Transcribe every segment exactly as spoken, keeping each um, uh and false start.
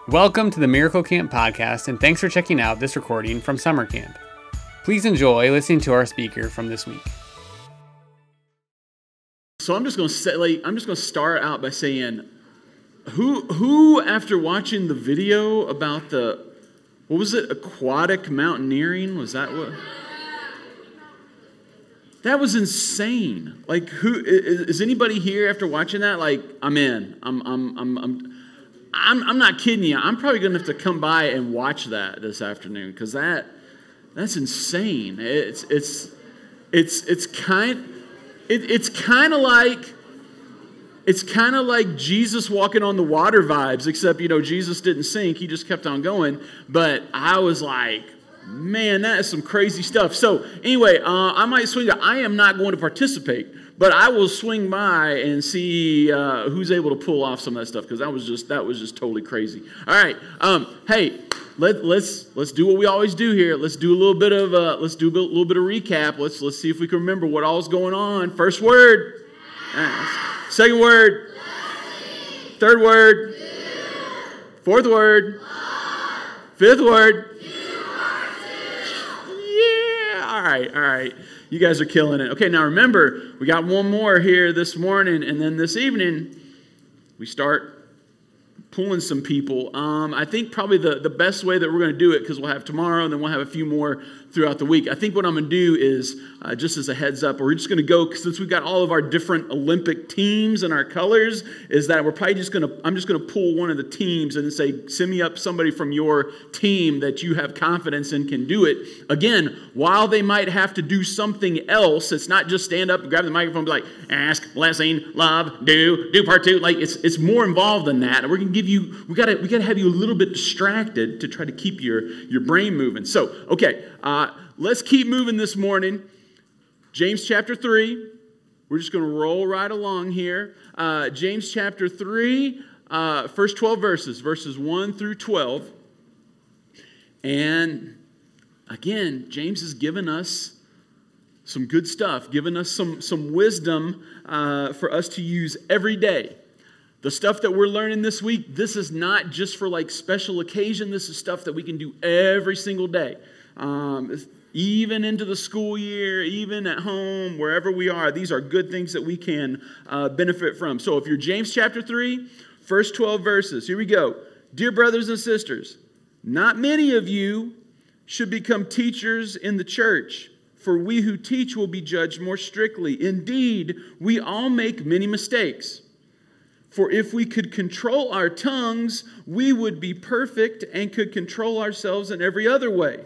Welcome to the Miracle Camp podcast, and thanks for checking out this recording from summer camp. Please enjoy listening to our speaker from this week. So I'm just going to say, like, I'm just going to start out by saying, who, who after watching the video about the, what was it, aquatic mountaineering? Was that what? That was insane. Like, who is, is anybody here after watching that? Like, I'm in. I'm, I'm, I'm, I'm. I'm, I'm not kidding you. I'm probably going to have to come by and watch that this afternoon because that that's insane. It's it's it's it's kind it, it's kind of like it's kind of like Jesus walking on the water vibes, except you know Jesus didn't sink; he just kept on going. But I was like, man, that is some crazy stuff. So anyway, uh, I might swing. I am not going to participate. But I will swing by and see uh, who's able to pull off some of that stuff because that was just that was just totally crazy. All right, um, hey, let, let's let's do what we always do here. Let's do a little bit of uh, let's do a little bit of recap. Let's let's see if we can remember what all's going on. First word, right. Second word, third word, fourth word, fifth word. Yeah, all right, all right. You guys are killing it. Okay, now remember, we got one more here this morning, and then this evening, we start pulling some people. Um, I think probably the, the best way that we're going to do it, because we'll have tomorrow, and then we'll have a few more throughout the week. I think what I'm going to do is, uh, just as a heads up, we're just going to go, since we've got all of our different Olympic teams and our colors, is that we're probably just going to, I'm just going to pull one of the teams and say, send me up somebody from your team that you have confidence in can do it. Again, while they might have to do something else, it's not just stand up and grab the microphone and be like, ask, blessing, love, do, do part two. Like, it's it's more involved than that. And we're going to give you, we got to we got to have you a little bit distracted to try to keep your, your brain moving. So, okay, uh, let's keep moving this morning. James chapter three. We're just going to roll right along here. Uh, James chapter three, uh, first twelve verses, verses one through twelve. And again, James has given us some good stuff, given us some, some wisdom uh, for us to use every day. The stuff that we're learning this week, this is not just for like special occasion. This is stuff that we can do every single day. Um, even into the school year, even at home, wherever we are, these are good things that we can uh, benefit from. So if you're James chapter three, first twelve verses, here we go. Dear brothers and sisters, not many of you should become teachers in the church, for we who teach will be judged more strictly. Indeed, we all make many mistakes. For if we could control our tongues, we would be perfect and could control ourselves in every other way.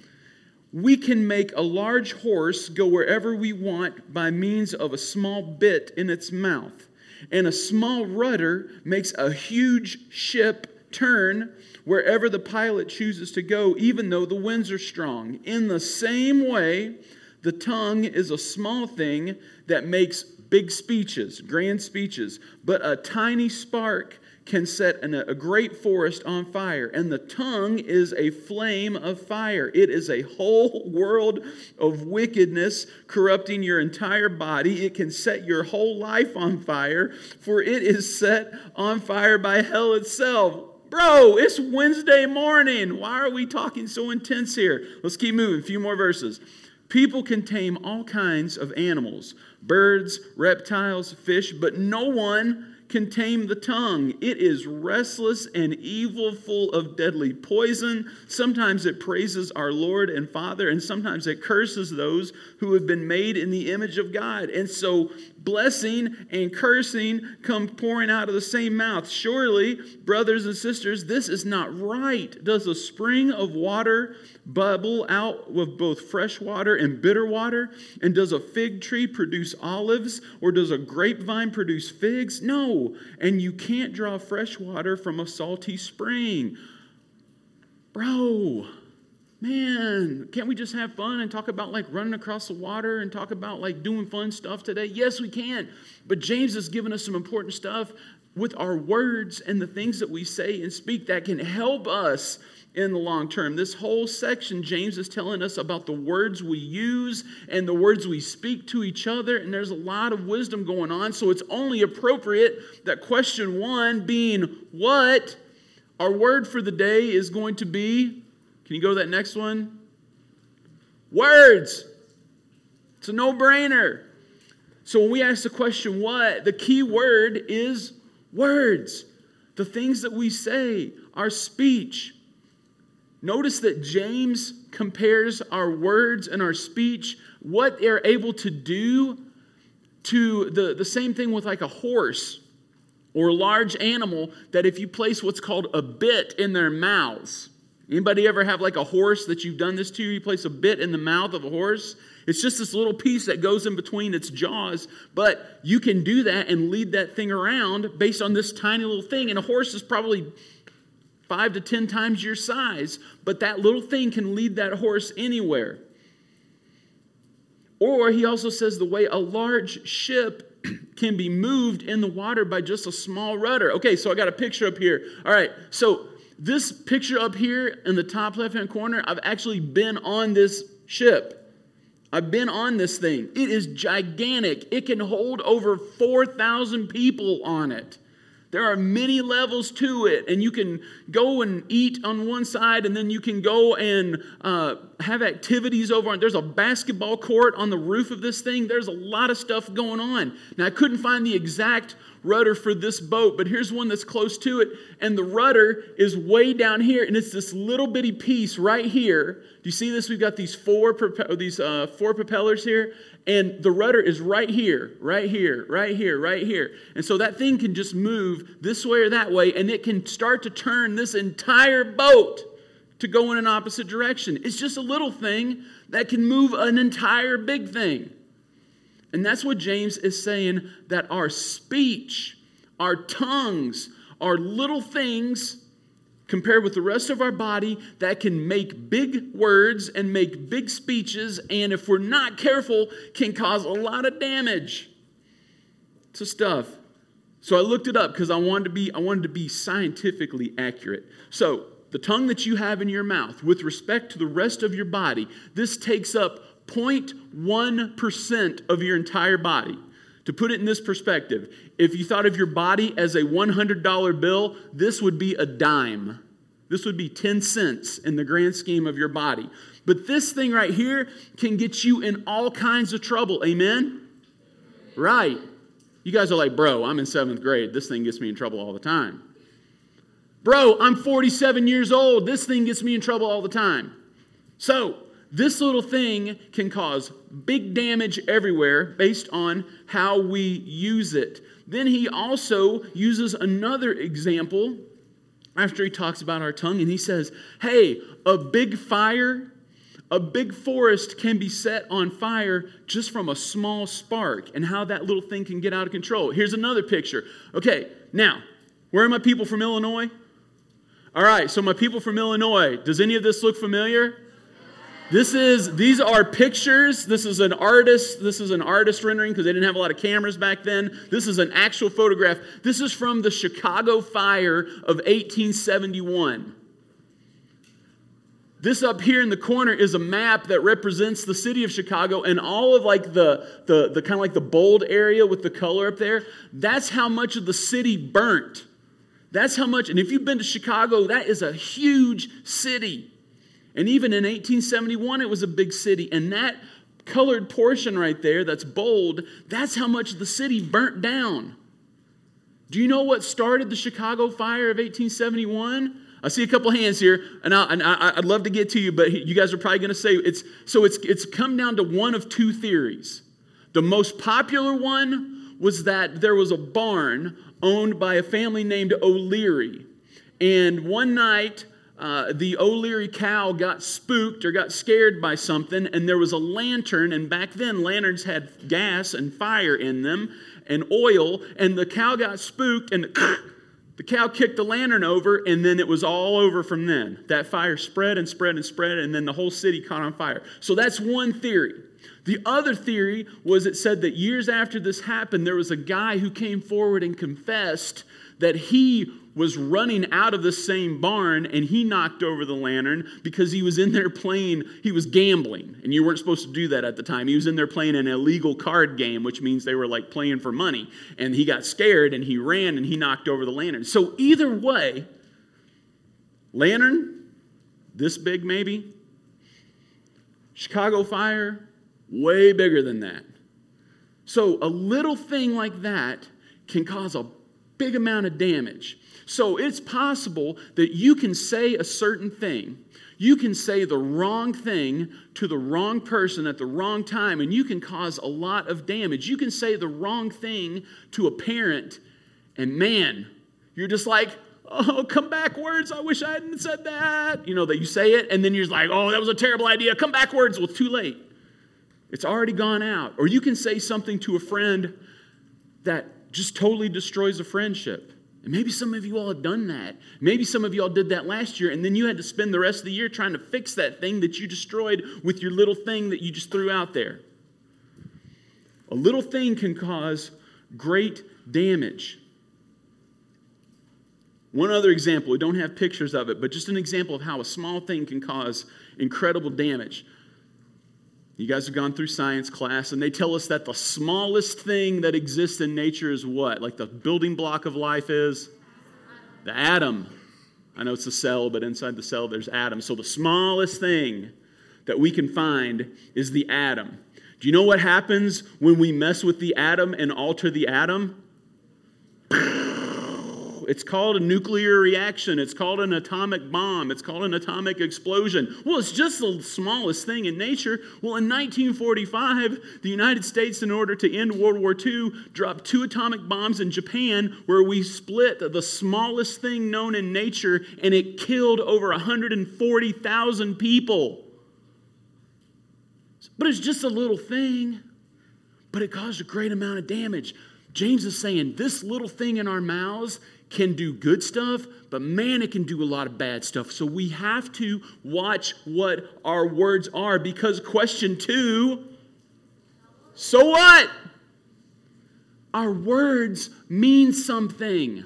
We can make a large horse go wherever we want by means of a small bit in its mouth. And a small rudder makes a huge ship turn wherever the pilot chooses to go, even though the winds are strong. In the same way, the tongue is a small thing that makes big speeches, grand speeches, but a tiny spark can set an, a great forest on fire. And the tongue is a flame of fire. It is a whole world of wickedness corrupting your entire body. It can set your whole life on fire, for it is set on fire by hell itself. Bro, it's Wednesday morning. Why are we talking so intense here? Let's keep moving. A few more verses. People can tame all kinds of animals, birds, reptiles, fish, but no one can tame the tongue. It is restless and evil, full of deadly poison. Sometimes it praises our Lord and Father, and sometimes it curses those who have been made in the image of God. And so blessing and cursing come pouring out of the same mouth. Surely, brothers and sisters, this is not right. Does a spring of water bubble out with both fresh water and bitter water? And does a fig tree produce olives, or does a grapevine produce figs? No, and you can't draw fresh water from a salty spring. Bro, man, can't we just have fun and talk about like running across the water and talk about like doing fun stuff today? Yes, we can. But James has given us some important stuff with our words and the things that we say and speak that can help us in the long term. This whole section, James is telling us about the words we use and the words we speak to each other, and there's a lot of wisdom going on, so it's only appropriate that question one being, what Our word for the day is going to be, can you go to that next one? Words. It's a no-brainer. So when we ask the question, what? The key word is words. The things that we say, our speech. Notice that James compares our words and our speech, what they're able to do, to the, the same thing with like a horse or a large animal, that if you place what's called a bit in their mouths. Anybody ever have like a horse that you've done this to? You place a bit in the mouth of a horse. It's just this little piece that goes in between its jaws, but you can do that and lead that thing around based on this tiny little thing. And a horse is probably five to ten times your size, but that little thing can lead that horse anywhere. Or he also says the way a large ship can be moved in the water by just a small rudder. Okay, so I got a picture up here. All right, so this picture up here in the top left-hand corner, I've actually been on this ship. I've been on this thing. It is gigantic. It can hold over four thousand people on it. There are many levels to it, and you can go and eat on one side, and then you can go and uh, have activities over on. There's a basketball court on the roof of this thing. There's a lot of stuff going on. Now, I couldn't find the exact rudder for this boat, but here's one that's close to it, and the rudder is way down here, and it's this little bitty piece right here. Do you see this? We've got these four these uh, four propellers here, and the rudder is right here, right here, right here, right here. And so that thing can just move this way or that way, and it can start to turn this entire boat to go in an opposite direction. It's just a little thing that can move an entire big thing. And that's what James is saying, that our speech, our tongues, are little things compared with the rest of our body that can make big words and make big speeches, and if we're not careful, can cause a lot of damage to stuff. So I looked it up because I wanted to be I wanted to be scientifically accurate. So the tongue that you have in your mouth, with respect to the rest of your body, this takes up zero point one percent of your entire body. To put it in this perspective, if you thought of your body as a one hundred dollar bill, this would be a dime. This would be ten cents in the grand scheme of your body. But this thing right here can get you in all kinds of trouble. Amen? Right. You guys are like, bro, I'm in seventh grade. This thing gets me in trouble all the time. Bro, I'm forty-seven years old. This thing gets me in trouble all the time. So, this little thing can cause big damage everywhere based on how we use it. Then he also uses another example after he talks about our tongue, and he says, hey, a big fire, a big forest can be set on fire just from a small spark, and how that little thing can get out of control. Here's another picture. Okay, now, where are my people from Illinois? All right, so my people from Illinois, does any of this look familiar? This is, these are pictures. This is an artist. This is an artist rendering because they didn't have a lot of cameras back then. This is an actual photograph. This is from the Chicago fire of eighteen seventy-one. This up here in the corner is a map that represents the city of Chicago, and all of like the, the, the kind of like the bold area with the color up there. That's how much of the city burnt. That's how much, and if you've been to Chicago, that is a huge city. And even in eighteen seventy-one, it was a big city. And that colored portion right there that's bold, that's how much the city burnt down. Do you know what started the Chicago fire of eighteen seventy-one? I see a couple hands here, and, I, and I, I'd love to get to you, but you guys are probably going to say, it's so it's it's come down to one of two theories. The most popular one was that there was a barn owned by a family named O'Leary. And one night, Uh, the O'Leary cow got spooked or got scared by something, and there was a lantern, and back then lanterns had gas and fire in them and oil, and the cow got spooked, and the cow kicked the lantern over, and then it was all over from then. That fire spread and spread and spread, and then the whole city caught on fire. So that's one theory. The other theory was it said that years after this happened, there was a guy who came forward and confessed that he was running out of the same barn, and he knocked over the lantern because he was in there playing, he was gambling, and you weren't supposed to do that at the time. He was in there playing an illegal card game, which means they were like playing for money, and he got scared, and he ran, and he knocked over the lantern. So either way, Lantern, this big maybe. Chicago fire, way bigger than that. So a little thing like that can cause a big amount of damage. So it's possible that you can say a certain thing. You can say the wrong thing to the wrong person at the wrong time, and you can cause a lot of damage. You can say the wrong thing to a parent, and man, you're just like, oh, come backwards. I wish I hadn't said that. You know, that you say it, and then you're just like, oh, that was a terrible idea. Come backwards. Well, it's too late. It's already gone out. Or you can say something to a friend that just totally destroys a friendship. And maybe some of you all have done that. Maybe some of you all did that last year, and then you had to spend the rest of the year trying to fix that thing that you destroyed with your little thing that you just threw out there. A little thing can cause great damage. One other example, we don't have pictures of it, but just an example of how a small thing can cause incredible damage. You guys have gone through science class, and they tell us that the smallest thing that exists in nature is what? Like the building block of life is? The atom. I know it's the cell, but inside the cell there's atoms. So the smallest thing that we can find is the atom. Do you know what happens when we mess with the atom and alter the atom? It's called a nuclear reaction. It's called an atomic bomb. It's called an atomic explosion. Well, it's just the smallest thing in nature. Well, in nineteen forty-five, the United States, in order to end World War Two, dropped two atomic bombs in Japan where we split the smallest thing known in nature, and it killed over one hundred forty thousand people. But it's just a little thing, but it caused a great amount of damage. James is saying this little thing in our mouths can do good stuff, but man, it can do a lot of bad stuff. So we have to watch what our words are, because question two, so what? Our words mean something.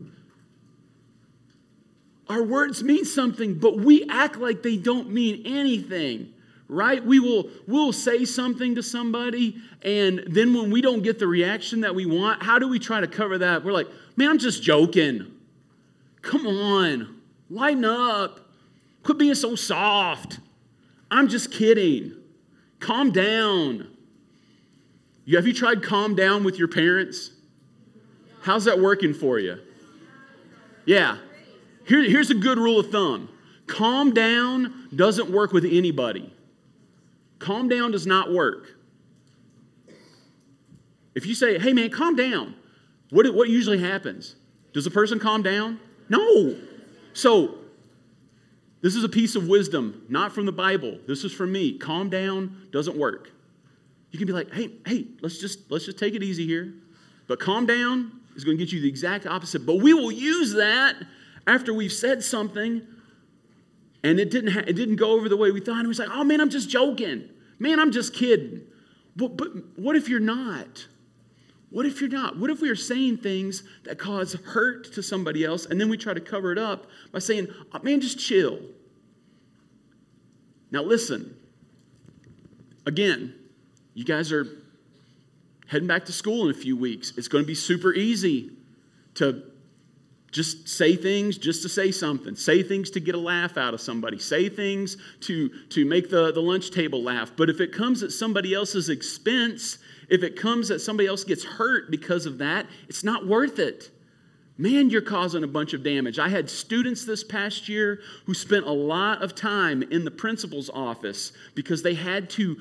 Our words mean something, but we act like they don't mean anything. Right? We will we'll say something to somebody, and then when we don't get the reaction that we want, how do we try to cover that? We're like, man, I'm just joking. Come on. Lighten up. Quit being so soft. I'm just kidding. Calm down. You, have you tried calm down with your parents? How's that working for you? Yeah. Here, here's a good rule of thumb. Calm down doesn't work with anybody. Calm down does not work. If you say, hey man, calm down, what, what usually happens? Does the person calm down? No. So, this is a piece of wisdom, not from the Bible. This is from me. Calm down doesn't work. You can be like, hey, hey, let's just let's just take it easy here. But calm down is going to get you the exact opposite. But we will use that after we've said something, and it didn't ha- it didn't go over the way we thought. And we're like, oh, man, I'm just joking. Man, I'm just kidding. But, but what if you're not? What if you're not? What if we are saying things that cause hurt to somebody else, and then we try to cover it up by saying, oh, man, just chill. Now listen. Again, you guys are heading back to school in a few weeks. It's going to be super easy to just say things just to say something. Say things to get a laugh out of somebody. Say things to, to make the, the lunch table laugh. But if it comes at somebody else's expense, if it comes that somebody else gets hurt because of that, it's not worth it. Man, you're causing a bunch of damage. I had students this past year who spent a lot of time in the principal's office because they had to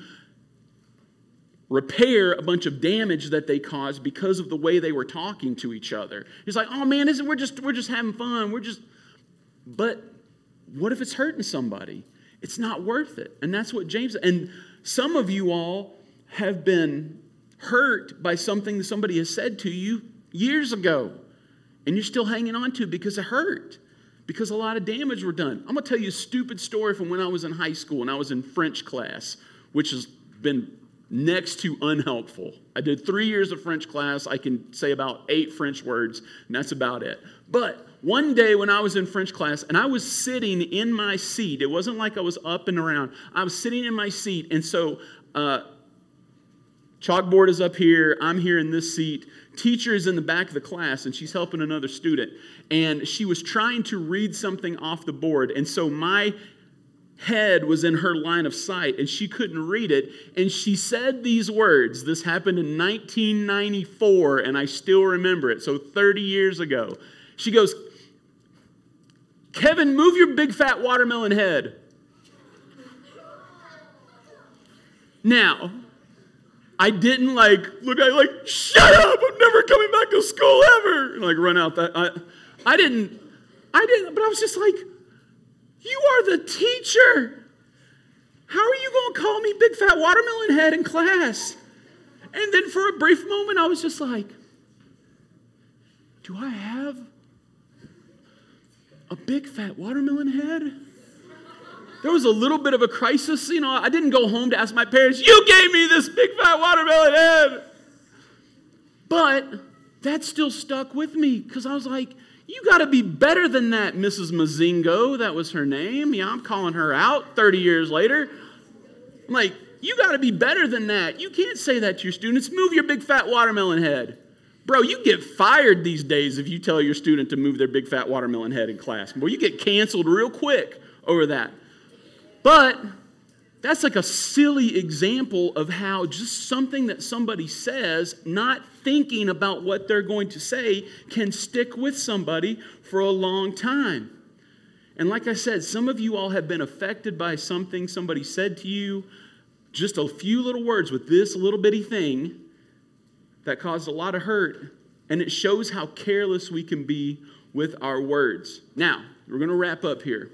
repair a bunch of damage that they caused because of the way they were talking to each other. It's like, oh man, isn't we're just we're just having fun. We're just But what if it's hurting somebody? It's not worth it. And that's what James and some of you all have been hurt by something that somebody has said to you years ago. And you're still hanging on to it because it hurt. Because a lot of damage were done. I'm going to tell you a stupid story from when I was in high school and I was in French class, which has been next to unhelpful. I did three years of French class. I can say about eight French words, and that's about it. But one day when I was in French class, and I was sitting in my seat, it wasn't like I was up and around. I was sitting in my seat, and so uh, Chalkboard is up here. I'm here in this seat. Teacher is in the back of the class, and she's helping another student. And she was trying to read something off the board. And so my head was in her line of sight, and she couldn't read it. And she said these words. This happened in nineteen ninety-four, and I still remember it. So thirty years ago. She goes, "Kevin, move your big fat watermelon head." Now, I didn't like look at like, "Shut up, I'm never coming back to school ever," and like run out that. I, I didn't, I didn't, but I was just like, "You are the teacher. How are you going to call me big fat watermelon head in class?" And then for a brief moment, I was just like, do I have a big fat watermelon head? There was a little bit of a crisis. You know, I didn't go home to ask my parents, "You gave me this big fat watermelon head." But that still stuck with me because I was like, you got to be better than that, Missus Mazingo. That was her name. Yeah, I'm calling her out thirty years later. I'm like, you got to be better than that. You can't say that to your students. Move your big fat watermelon head. Bro, you get fired these days if you tell your student to move their big fat watermelon head in class. Boy, you get canceled real quick over that. But that's like a silly example of how just something that somebody says, not thinking about what they're going to say, can stick with somebody for a long time. And like I said, some of you all have been affected by something somebody said to you, just a few little words with this little bitty thing that caused a lot of hurt. And it shows how careless we can be with our words. Now, we're going to wrap up here.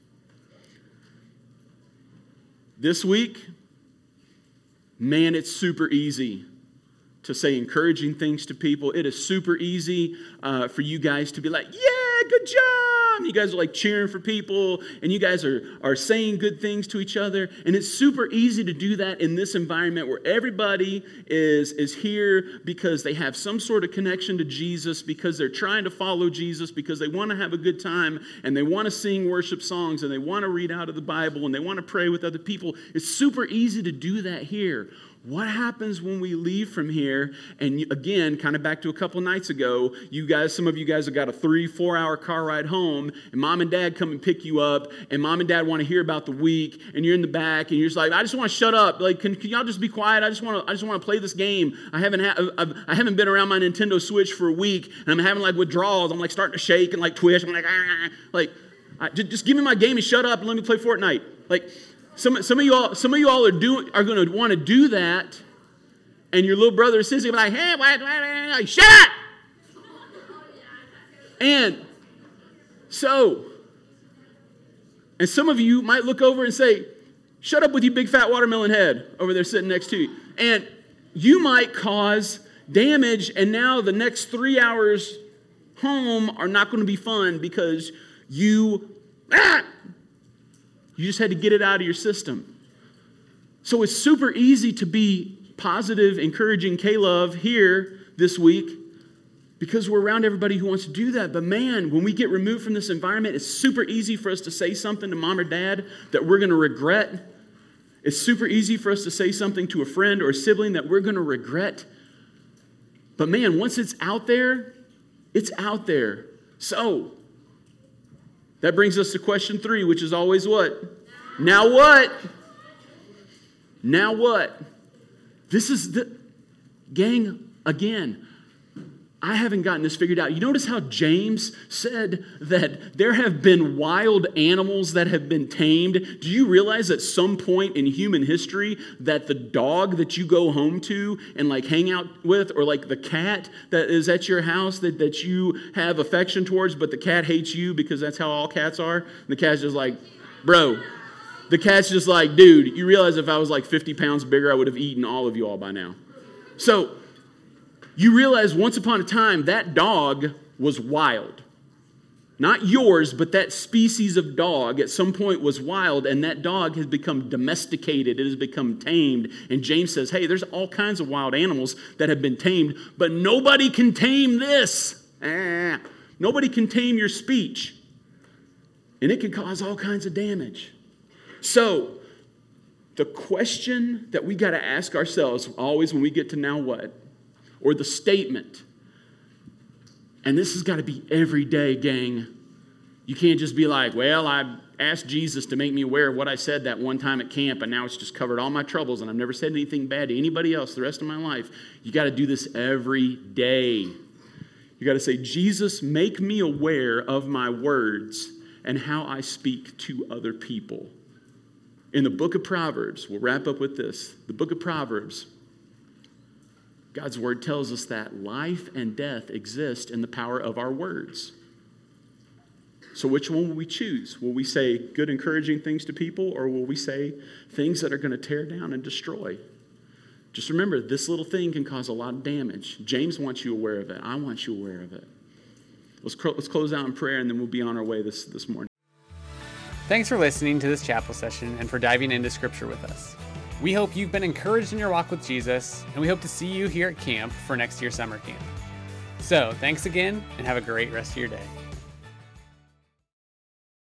This week, man, it's super easy to say encouraging things to people. It is super easy uh, for you guys to be like, "Yeah, good job." You guys are like cheering for people, and you guys are, are saying good things to each other. And it's super easy to do that in this environment where everybody is, is here because they have some sort of connection to Jesus, because they're trying to follow Jesus, because they want to have a good time, and they want to sing worship songs, and they want to read out of the Bible, and they want to pray with other people. It's super easy to do that here. What happens when we leave from here? And again, kind of back to a couple nights ago, you guys, some of you guys have got a three, four hour car ride home, and mom and dad come and pick you up, and mom and dad want to hear about the week, and you're in the back, and you're just like, "I just want to shut up. Like, can, can y'all just be quiet? I just want to, I just want to play this game. I haven't, ha- I've, I haven't been around my Nintendo Switch for a week, and I'm having like withdrawals. I'm like starting to shake and like twitch. I'm like, ah, like, I, just, just give me my game and shut up and let me play Fortnite." Like. Some, some of you all, some of you all are doing are going to want to do that, and your little brother or sister will be like, "Hey, what, what, what, shut up!" And so, and some of you might look over and say, "Shut up with your big fat watermelon head over there sitting next to you," and you might cause damage. And now the next three hours home are not going to be fun because you. Ah, You just had to get it out of your system. So it's super easy to be positive, encouraging K-Love here this week because we're around everybody who wants to do that. But man, when we get removed from this environment, it's super easy for us to say something to mom or dad that we're going to regret. It's super easy for us to say something to a friend or a sibling that we're going to regret. But man, once it's out there, it's out there. So that brings us to question three, which is always what? Now what? Now what? This is the, gang, again, I haven't gotten this figured out. You notice how James said that there have been wild animals that have been tamed? Do you realize at some point in human history that the dog that you go home to and like hang out with, or like the cat that is at your house that, that you have affection towards, but the cat hates you because that's how all cats are? And the cat's just like, bro, the cat's just like, dude, you realize if I was like fifty pounds bigger, I would have eaten all of you all by now. So, you realize once upon a time that dog was wild. Not yours, but that species of dog at some point was wild, and that dog has become domesticated. It has become tamed. And James says, hey, there's all kinds of wild animals that have been tamed, but nobody can tame this. Ah, nobody can tame your speech. And it can cause all kinds of damage. So, The question that we got to ask ourselves always when we get to now what? Or the statement. And this has got to be every day, gang. You can't just be like, well, I asked Jesus to make me aware of what I said that one time at camp, and now it's just covered all my troubles, and I've never said anything bad to anybody else the rest of my life. You got to do this every day. You got to say, Jesus, make me aware of my words and how I speak to other people. In the book of Proverbs, we'll wrap up with this. The book of Proverbs, God's word tells us that life and death exist in the power of our words. So which one will we choose? Will we say good, encouraging things to people, or will we say things that are going to tear down and destroy? Just remember, this little thing can cause a lot of damage. James wants you aware of it. I want you aware of it. Let's, cl- let's close out in prayer, and then we'll be on our way this, this morning. Thanks for listening to this chapel session and for diving into Scripture with us. We hope you've been encouraged in your walk with Jesus, and we hope to see you here at camp for next year's summer camp. So, thanks again, and have a great rest of your day.